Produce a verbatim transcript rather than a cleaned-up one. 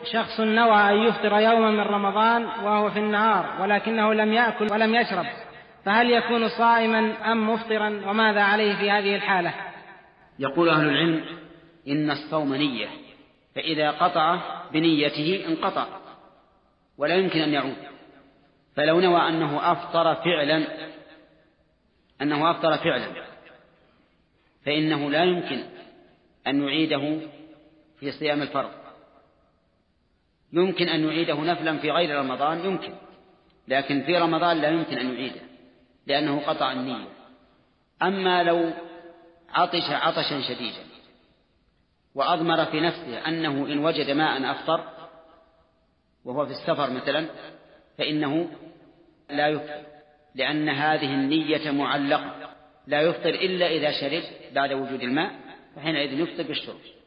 شخص نوى أن يفطر يوما من رمضان وهو في النهار ولكنه لم يأكل ولم يشرب، فهل يكون صائما أم مفطرا، وماذا عليه في هذه الحالة؟ يقول أهل العلم إن الصوم نية، فإذا قطع بنيته انقطع ولا يمكن أن يعود. فلو نوى أنه أفطر فعلا أنه أفطر فعلا فإنه لا يمكن أن يعيده في صيام الفرض. يمكن أن يعيده نفلا في غير رمضان يمكن، لكن في رمضان لا يمكن أن يعيده لأنه قطع النية. أما لو عطش عطشا شديدا وأضمر في نفسه أنه إن وجد ماء أفطر وهو في السفر مثلا فإنه لا يفطر، لأن هذه النية معلقة، لا يفطر إلا إذا شرب بعد وجود الماء، فحينئذ يفطر بالشرب.